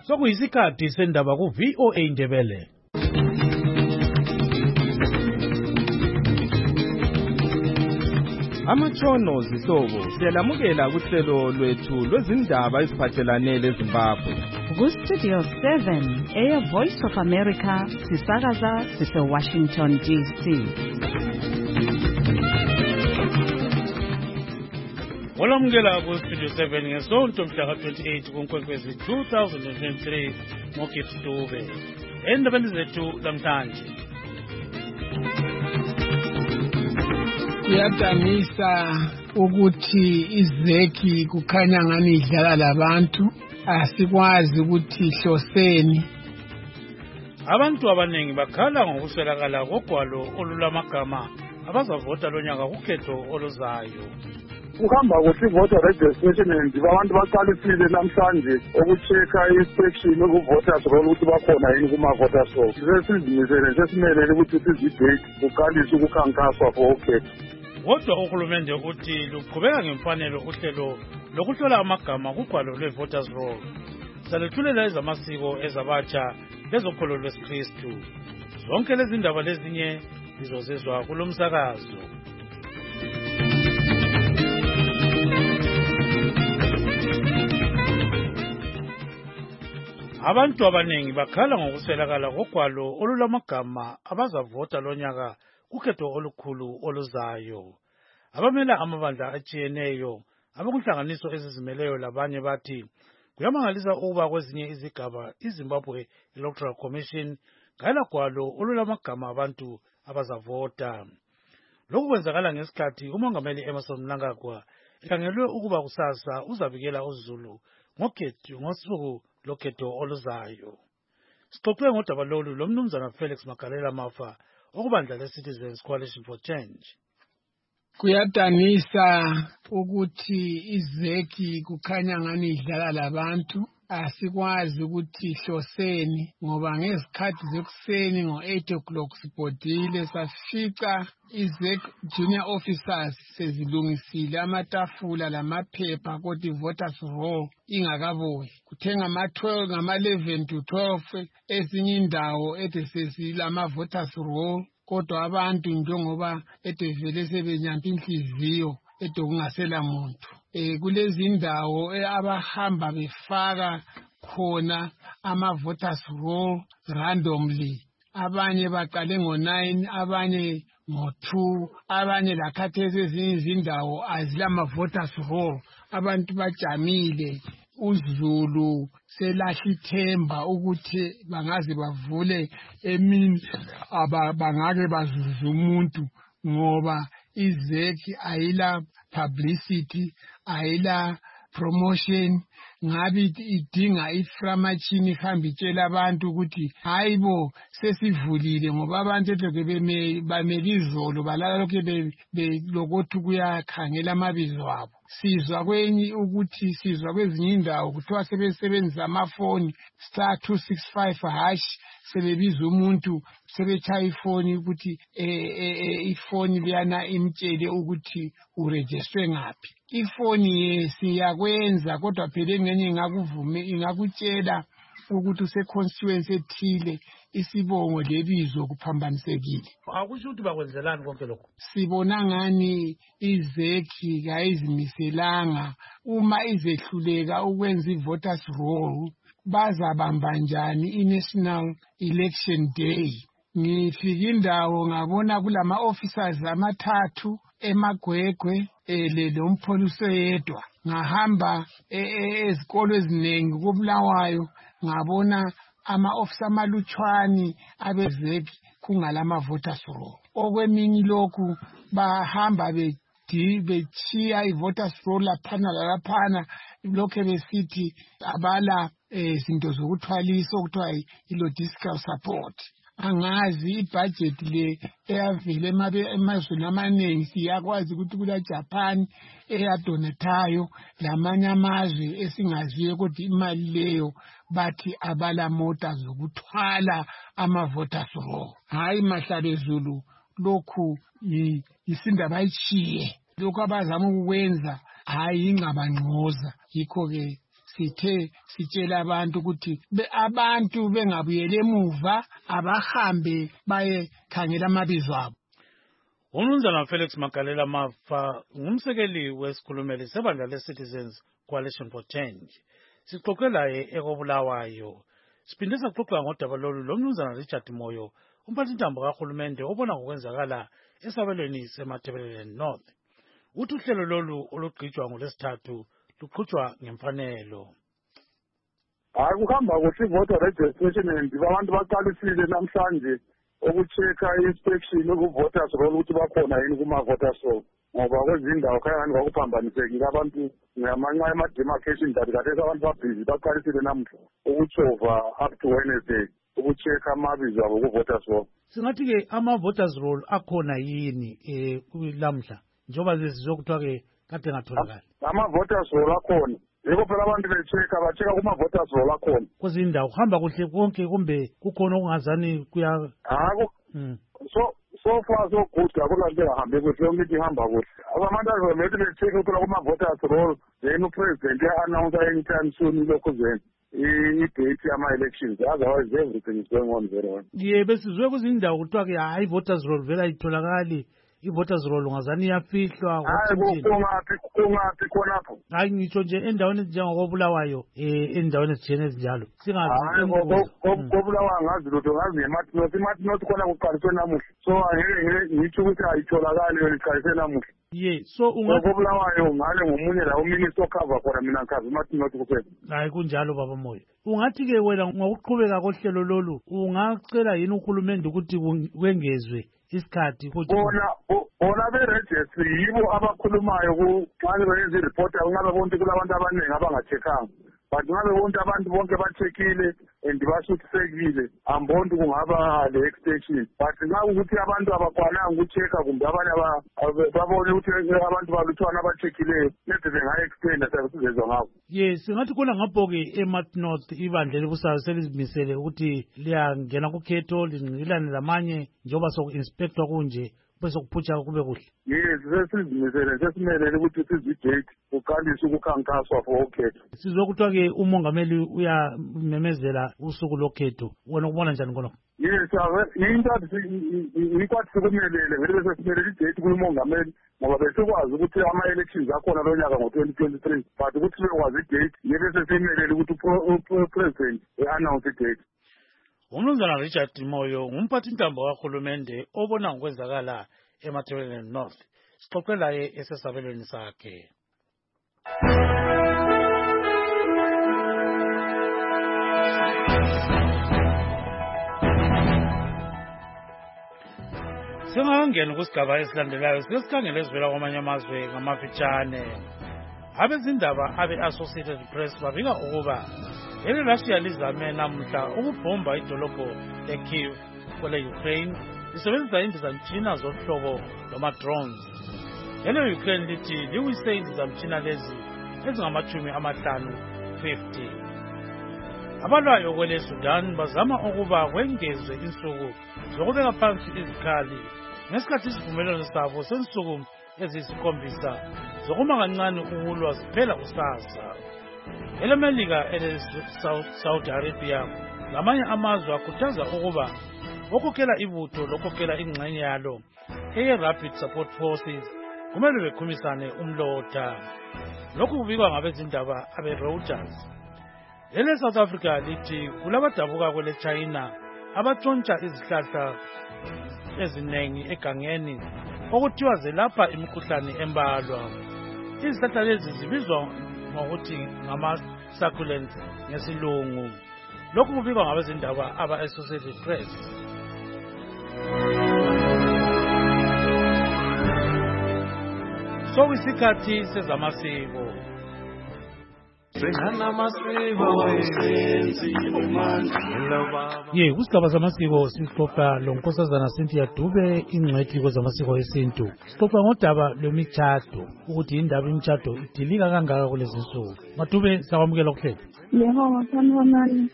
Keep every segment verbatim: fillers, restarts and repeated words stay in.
Sokuyisikhathi sendaba ku V O A Ndebele. Amatshono zihlobo siyalamukela kuhlelo lwethu lwezindaba eziphathelane leZimbabwe. Ku Studio seven, Air Voice of America, sisakaza sise Washington D C. Olamukela ku Studio seven ngesonto mhla twenty-eight kuNkwenkwezi two thousand twenty-three ngoKipstube. Endabeni zethu namhlanje. Kuyadanisa ukuthi izeki kukhanya ngani idlala labantu, asikwazi ukuthi ihloseni. Abantu abaningi bakhala ngokuswelakala kogwalo olulamagama abazavota lonyaka kukhetho oluzayo. Ukuhamba kuhle ivota registration abantu baqalisile namhlanje ukuchecka inspection ukuvoters roll ukuthi bakhona yini kuma voters roll. Sesizimisele sesimelele ukuthi sizidate kuqalise ukukhankaswa for ukhetho. Kodwa uhulumende uthi luqhubeka ngemfanelo uhlelo lokuhlola amagama kugwalo lwe-voters roll. Salethulela ezamasiko ezabatsha lezokholo lwesikristu. Zonke lezi ndaba lezinye zizozezwa kulo msakazo. Abantu abaningi bakhala ngokuswelakala kogwalo olulamagama abazavota lonyaka kukhetho olukhulu oluzayo. Abamela amabandla atshiyeneyo abakuhlanganiso ezizimeleyo labanye bathi kuyamangalisa ukuba kwezinye izigaba iZimbabwe Electoral Commission ngala gwalo olulamagama abantu abazavota. Lokhu kwenzakala ngesikhathi umongameli Emmerson Mnangagwa ekhangelwe ukuba kusasa uzabikela uZulu ngokhetho ngosuku lokhetho oluzayo. Sixoxe ngodaba lolu lomnumzana Felix Magalela Mafa okubandla leCitizens Coalition for Change. Kuyadanisa ukuthi izeki kukhanya ngani idlala labantu, asikwazi ukuthi ihloseni ngoba ngezikhathi zekuseni ngo-eight o'clock sibhodile safica izek junior officers sezilungisile amatafula lamaphepha kodwa voters roll ingakabuyi. Kuthe ngama-twelve ngama-eleven to twelve ezinye indawo ede sesilama voters roll kodwa abantu njengoba ede vele sebenyampa inhliziyo ede kungasela muntu. Eh kulezi indawo abahamba befaka khona ama voters roll randomly. Abanye baqale ngo nine, abanye ngo two, abanye lakhathesi ezinye izindawo azilama voters roll. Abantu bajamile, uZulu selahla ithemba ukuthi bangaze bavule emini abangake bazuze umuntu ngoba izeki ayila publicity, ayila promotion. Ngabe idinga iframachini ihamba itshela abantu ukuthi hayibo sesivulile ngoba abantu edoke bamele izolo balala lokho belokuthi kuyakhangela amabizo abo. Sizwa kwenye ukuthi sizwa kwezinye indawo kuthiwa sebesebenzisa amafoni star two six five hash sebebiza umuntu sebechaya ifoni ukuthi ifoni liyana imtshele ukuthi uregister ngaphi. Ifoni siyakwenza kodwa phela ngenye ingakuvume ingakutshela ukuthi use-constituency ethile isibongo lebizo kuphambanisekile. Akusho ukuthi bakwenzelani konke lokho? Sibona ngani izeki kayizimiselanga uma izehluleka ukwenza i-voters roll bazabamba njani i-National Election Day. Ngifika indawo ngabona kulama officers amathathu eMagwegwe ele lompholisi yedwa. Ngahamba ezikolo eziningi kuBulawayo ngabona ama-officer amalutshwani abezeki kungalama voters roll. Okweminye lokhu bahamba bechiya i-voters roll laphana lalaphana lokho besithi abala izinto zokuthwalisa okuthiwa i-logistical support. Angazi ibudget le eyavele emazweni amaningi siyakwazi ukuthi kula Japan eyadonetayo lamanye amazwe esingaziyo kodwa imali leyo bathi abala mota zokuthwala ama voters roll. Hayi mahlabezulu lokhu isindaba ayichiye lokho abazama ukwenza hayi ingabangqoza. Yikho ke sithe sitshela abantu ukuthi abantu bengabuyele emuva abahambe bayekhangela amabizo abo. Umnumzana Felix Magalela Mafa ngumsekeli wesikhulumeli sebandla le-Citizens Coalition for Change. Sixoxe laye ekobulawayo. Siphinde saxoxa ngodaba lolu lomnumzana Richard Moyo, umphathintambo kahulumende obona ngokwenzakala esabelweni seMatabeleland North. Uthi uhlelo lolu olugqitshwa ngolesithathu luqhutshwa ngemfanelo. Hayi kuhamba kuhle voter registration and abantu baqalisile namhlanje ukuchecka inspection ukuvoters roll ukuthi bakhona yini kuma voters roll. Ngoba kwezindawo khaya ngani kwakuphambanisekile abantu ngamanxa ema-demarcation that kade abantu babhizi baqalisile namhla ukuchova up to Wednesday ukuchecka amabizo abo ku-voters roll. Singathi-ke ama-voters roll akhona yini eh lamhla njengoba zizwe kuthiwa-ke kade ngatholakala? Ama-voters roll akhona. Yebo phela abantu bechecka bachecka kuma-voters roll akhona. Kwezindawo kuhamba kuhle konke kumbe kukhona okungazani kuya? Hayi so so far so good akula nto ahambe kuhle yonke into ihamba kuhle. Abantu azomele bechecka ukuthola kuma-voters roll then upresident ya-announce anytime soon lokhu then i-date yama-elections, otherwise everything is going on very well. Ye besizwe kuzindawo kuthiwa-ke hayi i-voters roll vele ayitholakali, i-voters roll ungazani iyafihlwa. Hayi kungaphi kungaphi khonapho? Hayi ngitsho nje endaweni ezinjengokobulawayo eh endaweni ezithene ezinjalo singazi. Hayi kobulawayo ngazi lutho ngazi ngeMartinoth. iMartinoth khona kuqaliswe namuhla, so angeke ngitsho ukuthi ayitholakali yona iqaliswe namuhla. Ye so ungathi kobulawayo ngale ngomunye la uminister cover khona mina ngikhazi iMartinoth kuphela. Hayi kunjalo baba Moyo. Ungathi-ke wena ngokuqhubeka kohlelo lolu ungacela yini uhulumende ukuthi kwengezwe isikhathi ukuthi bona bona be-registry yibo abakhulumayo nxa benza i-report kungabe bonke kulabantu abaningi abangacheckanga, but ngabe bonke abantu bonke bachekile and basuthisekile ambonto kungaba le-extension. But nxa ukuthi abantu abakwananga ukuchecka kumbe abanye babone ukuthi abantu balutshwana abachekileyo nede bengayi-extenda sabe sizezwa ngabo. Ye singathi khona ngapho-ke eMartinoth ibandla elibusayo selizimisele ukuthi liyangena kukhetho lingqilane lamanye njengoba soku-inspectwa kunje bese kuphutsha kube kuhle. Yes, sesizimisele sesimelele ukuthi sizidate kuqalise ukukhankaswa for ukhetho. Sizwe kuthiwa-ke umongameli uyamemezela usuku lokhetho, wena ukubona njani khonokho? Yes, into ikwathi sikumelele vele sesimelele idate kumongameli ngoba besikwazi ukuthi ama-elections akhona lo nyaka ngo-twenty twenty-three, but ukuthi bekwazi idate yebe sesimelele ukuthi upresident e-announce idate. Umnumzana Richard Moyo ngumphathintambo kahulumende obona ngokwenzakala eMatabeleland North. Sixoxe laye esesabelweni sakhe. Singangena kusigaba esilandelayo sesikhangele esivela kwamanye amazwe ngamafitshane. Abezindaba abe-Associated Press babika ukuba ele Russia lizame namhla ukubhomba idolobho eKyiv kwele Ukraine lisebenzisa indizamtshina zohlobo lwama-drones. Ele Ukraine lithi liwise indizamtshina lezi ezingamachumi amahlanu fifty. Abalwayo kwele Sudan bazama ukuba kwengezwe insuku zokubeka phansi izikhali ngesikhathi isivumelwano sabo sensuku eziyisikhombisa zokuma kancane ukulwa ziphela kusasa. EleMelika ele-Saudi Arabia lamanye amazwe akhuthaza ukuba okhokhela ibutho lokhokhela ingxenye yalo eye-Rapid Support Forces kumele bekhumisane umlotha. Lokhu kubikwa ngabezindaba abe-Reuters. Ele-South Africa lithi kulabadabuka kwele China abatshontsha izihlahla ezinengi egangeni okuthiwa zelapha imikhuhlane embalwa. Izihlahla lezi zibizwa ngokuthi ngama-succulents ngesilungu. Lokhu kubikwa ngabezindaba aba-Associated Press. So isikhathi sezamasiko. Ye kusigaba zamasiko sixoxa lonkosazana Cynthia Dube ingcwethi kwezamasiko esintu. Sixoxa ngodaba lwemitshato ukuthi indaba imitshato idilika kangaka kulezi nsuku. Madube sakwamukela kuhlela. Yebo sanibonani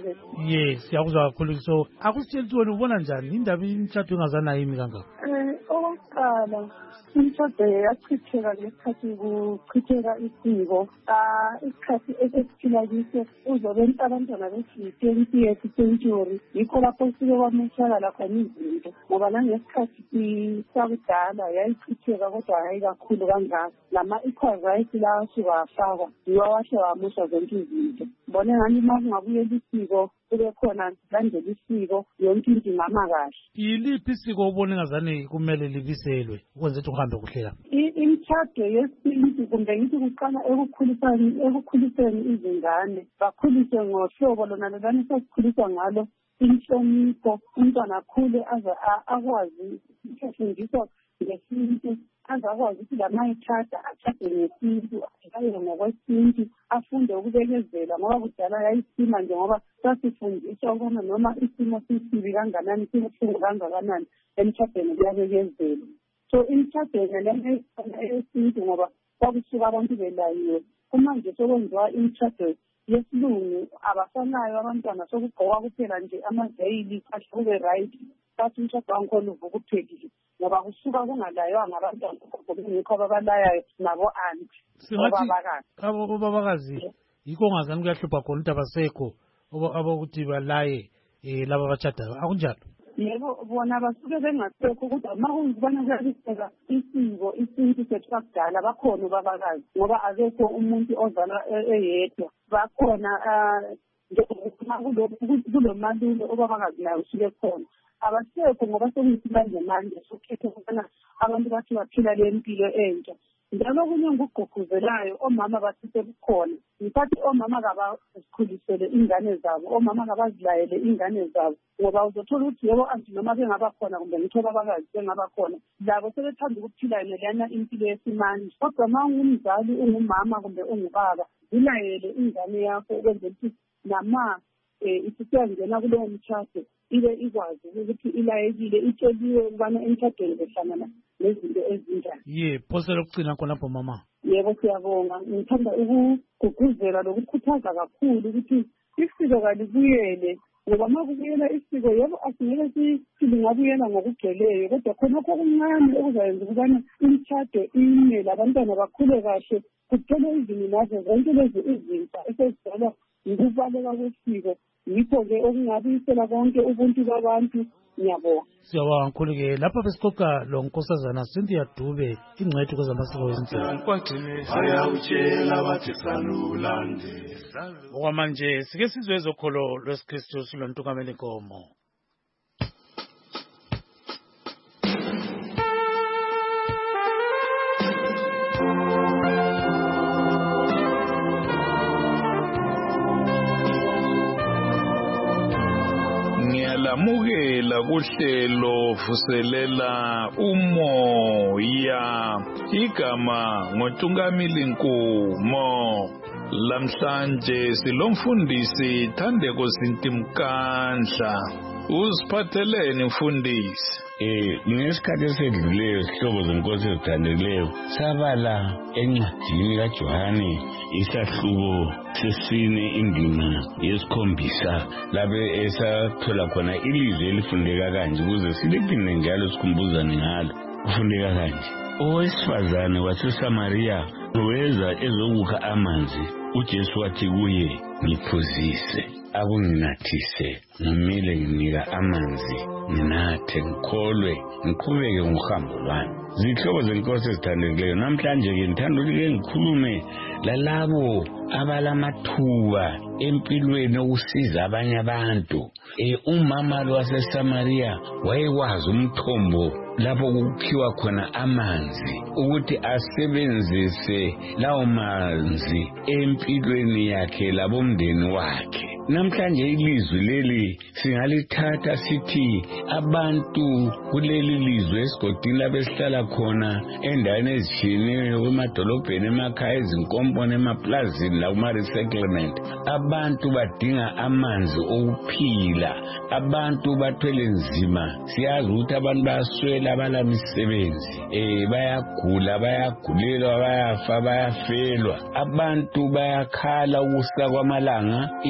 Ye siyakuzwa kakhulu. So akusitshela ukuthi wena ubona njani indaba imitshato ingazana yimi kangaka? Eh okokuqala imishado yachitheka ngesikhathi kuchitheka isiko. Ah, isikhathi esesiphila kiso uzobe abantwana besi-twenty years century yikho lapho sike kwameshakala khona izinto ngoba nangesikhathi sakudala yayichitheka kodwa hayi kakhulu kangako. Lama-equal rights lawa asuka afakwa yiwo wahle wamusha zonke izinto. Mbone ngani uma kungabuyela isiko kube khona landela isiko yonke into ingama kahle. Yiliphi isiko ubone ngazani kumele libiselwe ukwenza ukuthi uhambe kuhle la? Imishado yesintu kumbe ngithi kuqala ekukhuliseni ekukhuliseni izingane bakhuliswe ngohlobo lona lelani sesikhulisa ngalo inhlonipho. Umntwana akhule aze akwazi ukufundiswa ngesintu aze akwazi ukuthi lama ethada athade ngesintu aye ngokwesintu afunde ukubekezela ngoba kudala yayisima nje ngoba sasifundiswa ukubona noma isimo sisibi kanganani sibuhlungu kangakanani emshadweni kuyabekezela. So imishadweni lena eyesintu ngoba kwakusuka abantu belayiwe. Kumanje sokwenziwa imishado yesilungu abasanayo abantwana sokugqoka kuphela nje amaveyili kahle kube right. Sathi umshado wangikhona uvuka uphekile ngoba kusuka kungalaywanga abantwana ngikho ababalayayo nabo anti abo babakazi yikho ungazani kuyahlupha khona ukuthi abasekho abokuthi balaye laba abashadayo akunjalo? Yebo, bona basuke bengasekho kodwa uma kungibona kuyabiseka isiko isintu sethu sakudala bakhona babakazi ngoba akekho umuntu ozala eyedwa. Bakhona kulo malulo obabakazi nayo usuke khona abasekho ngoba sekuyithi manje manje sokhetha ukubona abantu bathi baphila le mpilo entsha. Njalo kunye ngugqugquzelayo omama bathi sebukhona ngisathi omama kabazikhulisele ingane zabo, omama kabazilayele ingane zabo ngoba uzothola ukuthi yebo anti noma bengaba khona kumbe ngitho babakazi bengaba khona labo sebethanda ukuphila leyana impilo yesimanje. Kodwa uma ungumzali ungumama kumbe ungubaba zilayele ingane yakho ukwenzela ukuthi nama isisiyangena kulowo mtshado ibe ikwazi ukuthi ilayekile itsheliwe ukubana emtshadweni behlangana nezinto ezinjani. Ye phosela ukucina khonapho mama. Yebo siyabonga. Ngithanda ukugqugquzela lokukhuthaza kakhulu ukuthi isiko kalibuyele ngoba uma kubuyela isiko yebo asingeke sithi lingabuyela ngokugcweleyo kodwa khonokho okuncane okuzayenza ukubana imtshado ime labantwana bakhule kahle kuphele izini nazo zonke lezi izinto esezidala ukubaleka kwesiko. Yikho-ke okungabuyisela konke ubuntu babantu. Ngiyabonga. Siyabonga kakhulu-ke lapha besixoxa lo nkosazana Cynthia Dube ingcwethi kwezamasiko ensimbi. Okwamanje sike sizwe ezokholo lwesikristu silontukamela inkomo. Ngiyalamukela kuhlelo vuselela umoya igama ngoTungameli Nkomo. Lamhlanje silomfundisi Thandeko Zintimkandla. Uziphatheleni mfundisi? Eh ngesikhathi esedluleyo sihlobo zenkosi ezithandileyo sabala encwadini kaJohane isahluko sesine indima yesikhombisa labe esathola khona ilizwi elifundeka kanje ukuze silipinde njalo sikhumbuzane ngalo. Kufundeka kanje: owesifazane waseSamaria weza ezokukha amanzi. uJesu wathi kuye, ngiphuzise, akunginathise, ngimile nginika amanzi, nginathe, ngikholwe, ngiqhubeke ngohambo lwami. Zihlobo zenkosi ezithandekileyo, namhlanje-ke ngithanda ukuthi ngikhulume lalabo abalamathuba empilweni okusiza abanye abantu. E umama lo waseSamaria wayekwazi umthombo lapho kukhiwa khona amanzi ukuthi asebenzise lawo manzi empilweni yakhe labomndeni wakhe. Namhlanje ilizwi leli singalithatha sithi abantu kuleli lizwe esigodini labesihlala khona endaweni ezitshiyeneyo emadolobheni, emakhaya, ezinkomponi, emaplazini lakuma-resettlement, abantu badinga amanzi okuphila. Abantu bathwele nzima. Siyazi ukuthi abantu bayaswela, abalamisebenzi, eh bayagula, bayagulelwa, bayafa, bayafelwa. Abantu bayakhala ukusa kwamalanga, ikakhulu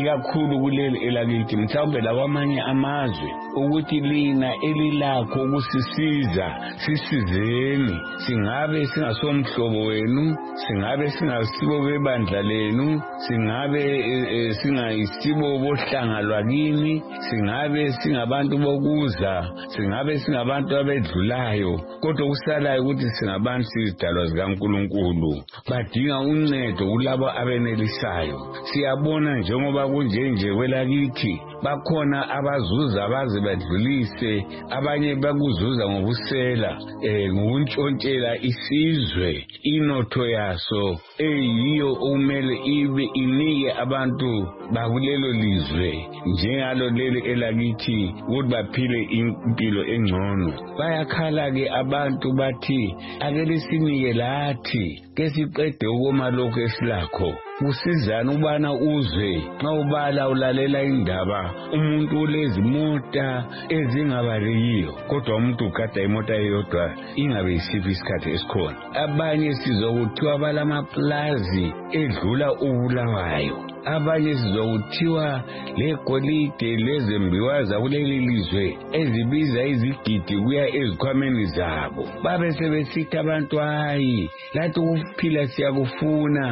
kakhulu kuleli elakithi mhlawumbe lawamanye amazwe ukuthi lina elilakho ukusisiza sisizeni singabe singasomhlobo wenu singabe singasibo bebandla lenu singabe e, singayisibo bohlanga lwakini singabe singabantu bokuza singabe singabantu abedlulayo kodwa kusalayo ukuthi singabantu sizidalwa zikaNkulunkulu badinga uncedo kulabo abenelisayo siyabona njengoba kunjenje kwelakithi bakhona abazuza baze badlulise abanye bakuzuza ngobusela eh ngokuntshontshela isizwe inotho yaso eyiyo umele ibe inike abantu bakulelo lizwe njengalo leli elakithi ukuthi baphile impilo engcono bayakhala ke abantu bathi ake lisinike lathi ke siqede ukoma lokho esilakho kusizana ubana uzwe xa ubala ulalela indaba umuntu ulezimota ezingabaliyo kodwa umuntu ugada imota eyodwa ingabe isiphi isikhathi esikhona abanye sizokuthiwa balamaplazi edlula ubulawayo abanye sizokuthiwa legolide lezembiwa zakuleli lizwe ezibiza izigidi kuya ezikhwameni zabo babe sebesithi abantu hayi lathi ukuphila siyakufuna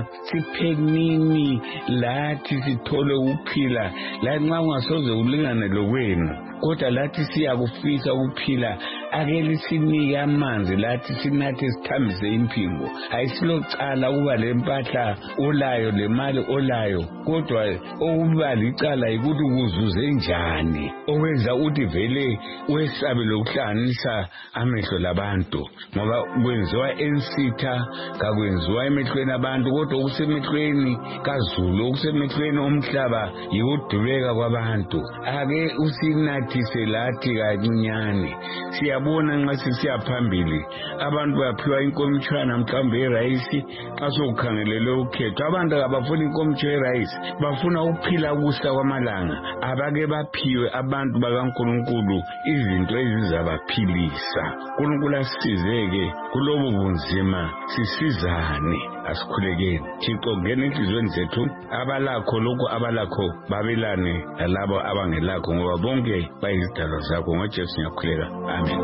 siphenini lathi sithole ukuphila lathi nxa ungasoze ulingane lokwenu kodwa lathi siyakufisa ukuphila ake lisinike amanzi lathi sinathe sithambise impingo ayisilocala ukuba lempahla olayo lemali olayo kodwa okuba licala yikuthi kuzuze njani okwenza ukuthi vele wesabe lokuhlanganisa amehlo labantu ngoba kwenziwa ensitha kakwenziwa emehlweni abantu kodwa okusemehlweni kaZulu okusemehlweni omhlaba yikudubeka kwabantu ake usinathise lathi kancinyane siyabona nxa sisiya phambili abantu baphiwa inkomitshana mhlawumbe erayisi xa sokukhangelele ukhetho abantu abafuna inkomitsho erayisi bafuna ukuphila kusa kwamalanga abake baphiwe abantu bakaNkulunkulu izinto ezizabaphilisa uNkulunkulu asizeke kulobo bunzima sisizane asikhulekeni Thixo ngene enhlizweni zethu abalakho lokho abalakho babelane lalabo abangelakho ngoba bonke bayizidalwa zakho ngoJesu ngiyakhuleka amen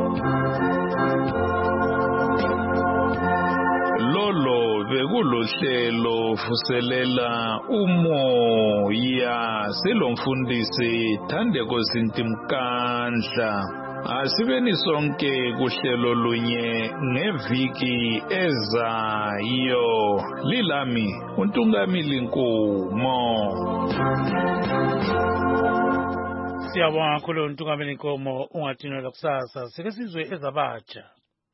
lolo bekulohlelo vuselela umoya silomfundisi Thandeko Sintimkandla asibeni sonke kuhlelo lunye ngeviki ezayo lilami uNtungamili Nkomo Siyabonga kakhulu uNtungamili Nkomo ungathinela kusasa sike sizwe ezabatsha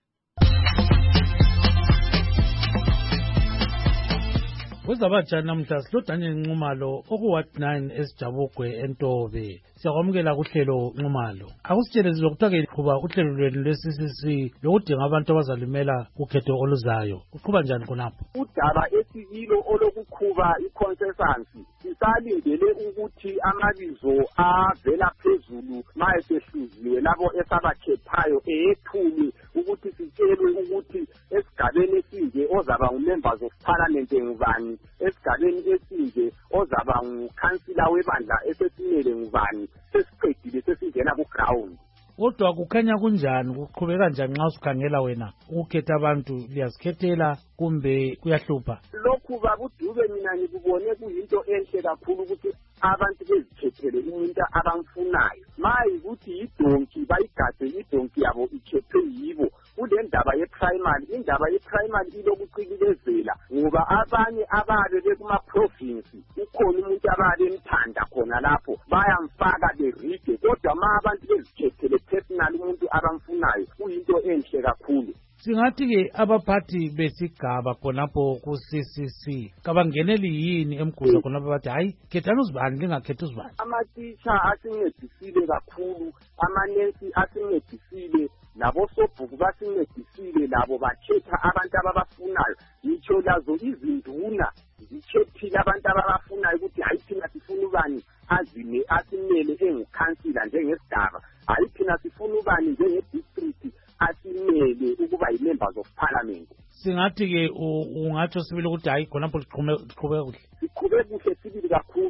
Wezabatsha namhla siloDaniel Nxumalo okuward nine esijabugwe eNtobe siyakwamukela kuhlelo Nxumalo akusitshele sizokuthiwa ke qhuba uhlelo lwenu lwe-C C C lokudinga abantu abazalimela ukhetho oluzayo uqhuba njani khonapho udaba esiyilo olokukhuba iconsensus sisalindele ukuthi amabizo avela phezulu mayesehluziwe labo esabakhethayo eyethuli ukuthi sitshelwe ukuthi esigabeni esinje ozaba ngumembers of parliament ngubani esigabeni esinje ozaba ngukhansila webandla esesimele ngubani sesiqedile sesingena ku ground kodwa kukhanya kunjani kuqhubeka njani nxa usikhangela wena ukukhetha abantu liyazikhethela kumbe kuyahlupha lokhu babudube mina ngikubone kuyinto enhle kakhulu ukuthi abantu bezikhethele umuntu abamfunayo mayi ukuthi idonki bayigade idonki yabo ikhethwe yibo kule ndaba ye-primary indaba ye-primary ilokucikelezela ngoba abanye ababe bekuma-province ukhona umuntu ababe emthanda khona lapho bayamfaka beride kodwa ma abantu bezikhethele personal umuntu abamfunayo kuyinto enhle kakhulu singathi-ke abaphathi besigaba khonapho ku-C C C kabangeneli yini emguza khonapho bathi hayi khethani uzibani lingakhethi uzibani amatitsha asincedisile kakhulu amanensi asincedisile labosobhuku basincedisile labo bakhetha abantu ababafunayo ngitsho lazo izinduna zikhethile abantu ababafunayo ukuthi hayi thina sifuna ubani azime asimele engukhansila njengesigaba hayi thina sifuna ubani njengedistrict asimele ukuba yi-members of parliament singathi-ke ungatsho sibili ukuthi hayi khonapho liqhubeka kuhle siqhube kuhle sibili kakhulu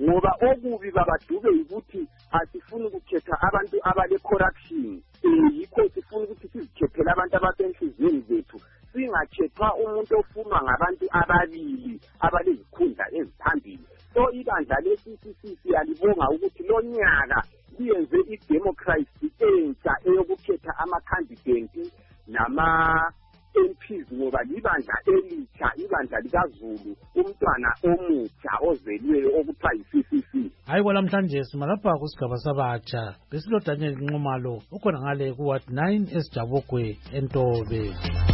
ngoba okubi babadube ukuthi asifuni ukukhetha abantu abale corruption yikho sifuna ukuthi sizikhethele abantu abasenhlizweni zethu singakhethwa umuntu ofunwa ngabantu ababili abalezikhundla eziphambili. So ibandla le-C C C siyalibonga ukuthi lo nyaka liyenze idemocracy entsha eyokukhetha ama-candidate nama-M Ps ngoba libandla elitsha, ibandla likaZulu, umntwana omutsha ozelweyo okuthiwa yi-C C C. Hayi kwalamhlanje simalapha kusigaba sabatsha besilodanye Nxumalo ukhona ngale ku-Ward nine eSijabokwe eNtobe.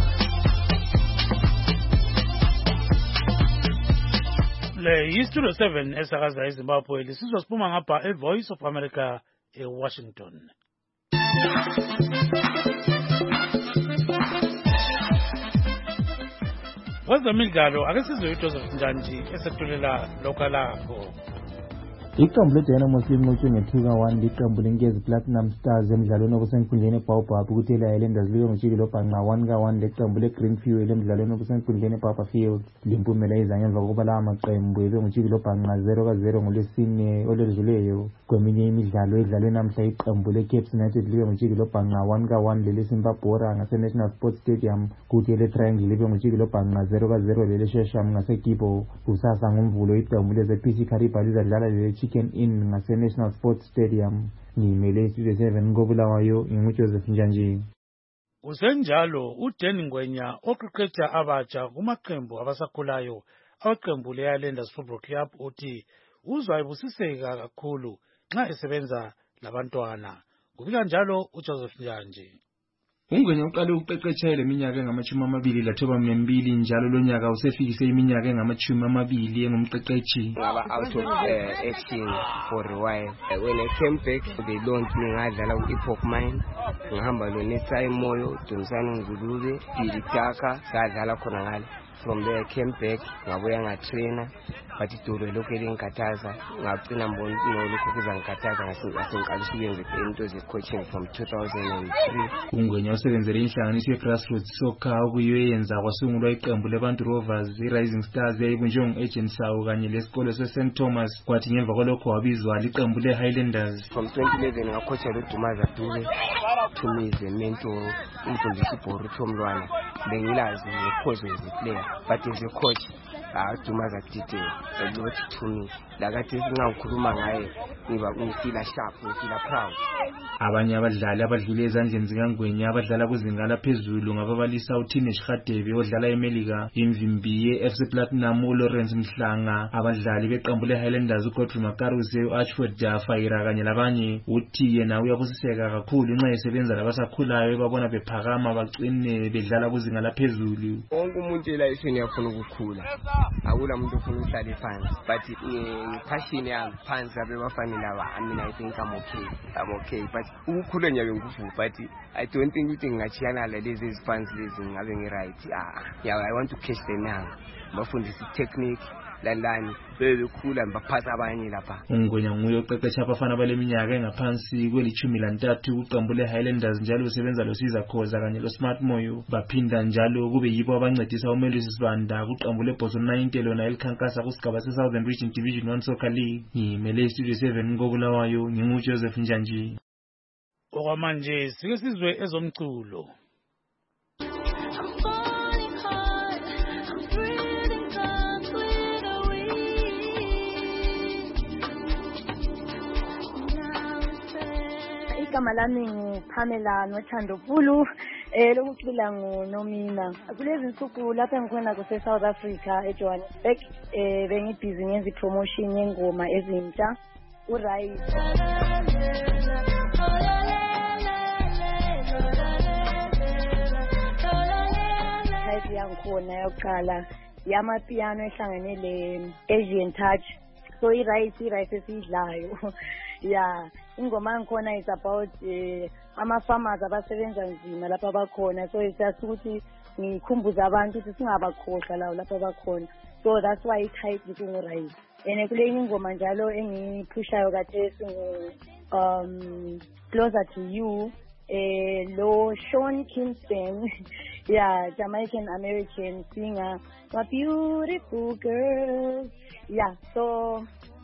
Le yi-Studio seven esakaza eZimbabwe lisizwa siphuma ngapha eVoice of America eWashington. Kwezemidlalo ake sizwe uJoseph Njanji esethulela lokalakho. Iqembu leDynamos linqotshwe ngethuka one liqembu lenkezi Platinum Stars emidlalweni obusenkundleni eBaobab kuThela Highlanders liwe ngojiki lobhanqa one ka one leqembu leGreenfield emidlalweni obusenkundleni eBarberfield. Limpumela iza ngemva kokuba lawa maqembu ebe ngojiki lobhanqa zero ka zero ngolwesine olwedluleyo. Kweminye imidlalo edlalwe namhla iqembu leCapes United liwe ngojiki lobhanqa one ka one leleSimbabora ngaseNational Sports Stadium kuthi leTriangle liwe ngojiki lobhanqa zero ka zero leleShesham ngaseGibo. Kusasa ngomvulo iqembu leZP C Kariba lizadlala lele Chicken Inn ngase-National Sports Stadium. Ngimele Studio seven ngobulawayo inguJoseph Njanji. Usenjalo uDeni Ngwenya oqeqesha abatsha kumaqembu abasakhulayo aqembu leHighlanders Football Club uthi uzwa ebusiseka kakhulu nxa esebenza labantwana. Kubika njalo uJoseph Njanji. Ungwenya uqale ukuqeqesha leminyaka engamachumi amabili lathoba mbili njalo lonyaka usefikise iminyaka engamachumi amabili engumqeqeshi. Ngaba out of uh, action for a while. Uh, when I came back they don't me ngadlala ku Epoch Mine. Ngihamba lo Nesai Moyo, Dumisani Ngulube, Dilitaka, sadlala khona ngale. From there I came back ngabuya ngatrainer but idolo lokele ngikhathaza ngagcina mbona lokho kuzangikhathaza ngasengiqalisa ukuyenza into ze coaching from two thousand three. Ungwenya usebenzele inhlanganiso ye-grassroots soccer okuyenza kwasungulwa iqembu leBantu Rovers, i-Rising Stars eyayibunjwe ngu-Agent Sawu kanye lesikole se-Saint Thomas kwathi ngemva kwalokho wabizwa liqembu le-Highlanders. From twenty eleven ngacoacha loDumaza Dube, to me is a mentor, umfundisi iBoruto Mlwana. Bengilazi ngekhozi ngeplayer but as a coach Dumaza did a lot to me. Lakathi singakhuluma ngaye ngiba ngifila sharp, ngifila proud. Abanye abadlali abadlule ezandleni zikaNgwenya abadlala kuzinga laphezulu ngababalisa uTinesh Khadebe odlala eMelika, imvimbi ye-F C Platinum uLawrence Mhlanga, abadlali beqembu leHighlanders uGodfrey Makaruse, uAchford Dafaira kanye labanye. Uthi yena uyabusiseka kakhulu nxa esebenza labasakhulayo ebabona bephakama bagcine bedlala kuzinga laphezulu. Wonke umuntu elayifini uyafuna ukukhula, akula muntu ofuna ukuhlala phansi, but ngipassion yami phansi abebafana laba. I mean I think I'm okay, I'm okay, but ukukhula nyabe ngufu, but I don't think ukuthi ngachiyana lezi ezifans lezi ngabe ngiright. Ah yeah, I want to catch them now, bafundisa technique landani bebekhula mbaphatha abanye lapha. Ungwenya nguye oqeqesha abafana baleminyaka engaphansi kwelithumi lantathu kuqembu leHighlanders njalo usebenza loSiza Khoza kanye loSmart Moyo, baphinda njalo kube yibo abancedisa uMelusi Sibanda kuqembu leBoson ninety lona elikhankasa kusigaba seSouthern Region Division one Soccer League. Ngimele Studio seven ngobulawayo nginguJoseph Njanji. Okwamanje sike sizwe ezomculo. Igama lami nguPamela Nothandopulu eh lokucula nguNomina. Kulezi nsuku lapha ngikhona kuse South Africa eJohannesburg eh bengibhizi ngenza promotion yengoma ezintsha uRight. Hayi yangikhona yokuqala yamapiano ehlangene le Asian touch. So iRight iRight esidlayo. Yeah, ingoma ngikhona is about uh, ama farmers abasebenza nzima lapha bakhona, so it's just ukuthi ngikhumbuza abantu ukuthi singabakhohlwa lawo lapha bakhona. So that's why it title kunguRight. And kule ingoma njalo engiphushayo kade singu um Closer to You eh lo Sean Kingston. Yeah, Jamaican American singer, a beautiful girl. Yeah, so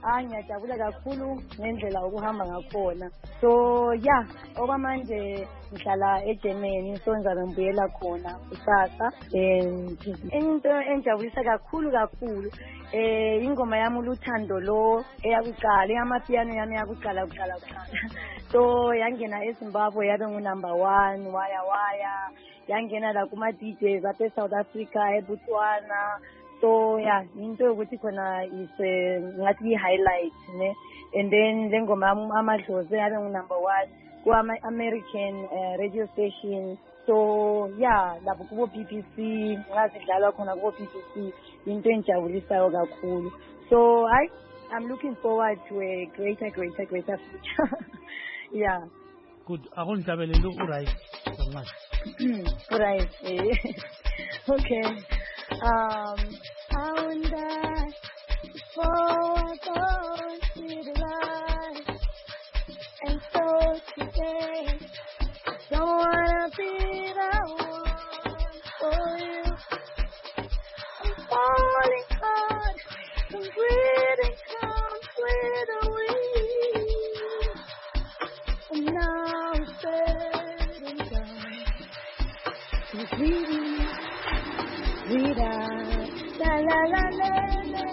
hayi ngiyajabula kakhulu ngendlela ukuhamba ngakhona. So yeah, okwamanje ngihlala eGermany, so ngizabe ngibuyela khona kusasa. And into enjabulisa kakhulu kakhulu eh ingoma yami uLuthando lo eyakuqala, eyamapiano yami yakuqala kuqala kuqala. So yangena eZimbabwe yabe ngu number one waya waya, yangena la kuma D Js apha eSouth Africa, eBotswana. So yeah, into yokuthi khona is ngathi highlight ne. And then lengoma amadlozi yabe ngu number one ku American uh, radio station. So yeah, lapho kubo B B C ngazidlala khona kubo B B C, into enjabulisayo kakhulu. So I I'm looking forward to a greater greater greater future. Yeah. Good. Akunhlabelele uRight kancane. URight. Okay. Um I wonder before I go see the light. And so today don't wanna be the one for you. I'm falling hard, I'm breathing comes with the wind. And now I'm setting down. It's bleeding, bleed out, la la la la la.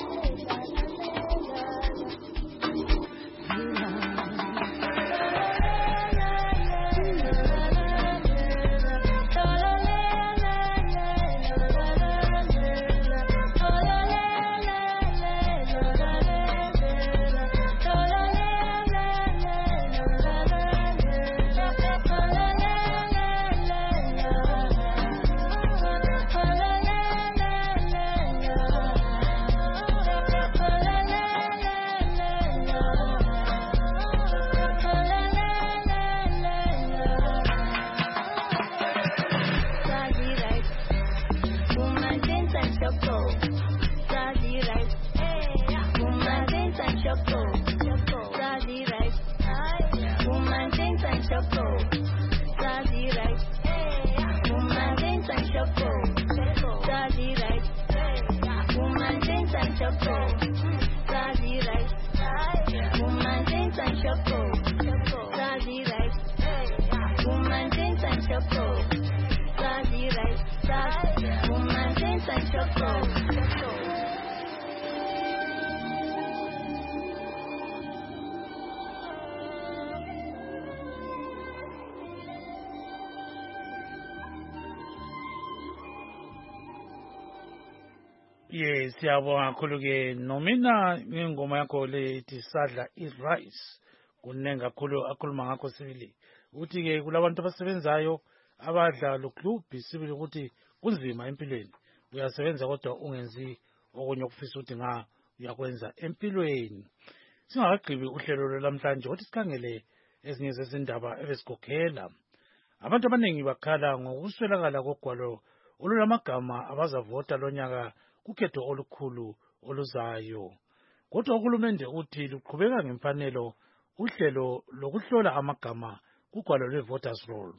Yes, siyabonga kakhulu ke nomina ngengoma yakho lethi sadla i-rice kunenga kakhulu akhuluma ngakho sibili uthi ke kulabantu abasebenzayo abadla lokhluphi sibili ukuthi kunzima empilweni uyasebenza kodwa ungenzi okunye okufisa ukuthi nga uyakwenza empilweni. Singakagqibi uhlelo lwamhlanje ukuthi sikhangele ezinye zezindaba ebesigogela. Abantu abaningi bakhala ngokuswelakala kogwalo olulamagama abazavota lonyaka kukhetho olukhulu oluzayo. Kodwa uhulumende uthi luqhubeka ngemfanelo uhlelo lokuhlola amagama kugwalo lwe-voters roll.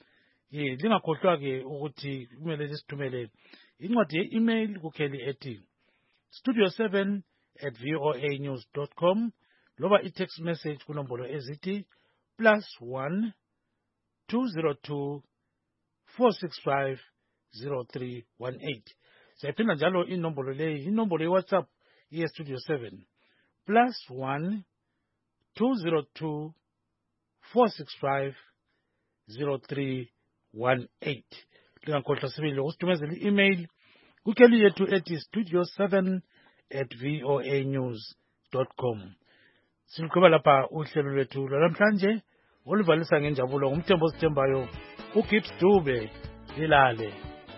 Ye lingakhohlwa ke ukuthi kumele lisithumele incwadi ye-email kukheli ethi studio seven at voa news dot com loba i-text message kunombolo ezithi plus one two zero two four six five zero three one eight. Sayiphinda njalo inombolo leyi inombolo ye-WhatsApp ye-studio seven plus one two zero two four six five zero three one eight. Lingakhohlwa sibili ukusithumezela i-email kukheli yethu ethi studio seven at voa news dot com. Siluqhuba lapha uhlelo lwethu lwalamhlanje oluvalisa ngenjabulo ngumthembo osithembayo uGibbs Dube lilale.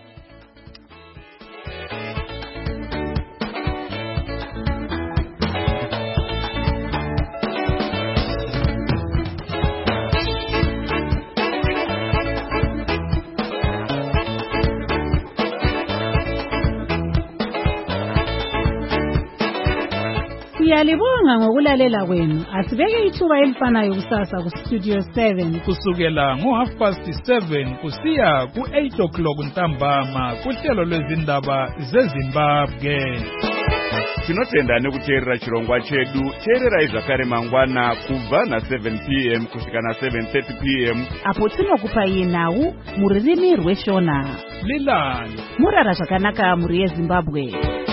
Siyalibonga ngokulalela kwenu. Asibeke ithuba elifanayo kusasa ku Studio seven kusukela ngo half past seven kusiya ku eight o'clock ntambama kuhlelo lwezindaba zeZimbabwe. tinotenda nekuteerera chirongwa chedu. Teererai zvakare mangwana kubva na seven p m kusvika na seven thirty p m apo tinokupai nhau mururimi rweshona. Lilani murara zvakanaka muri yeZimbabwe.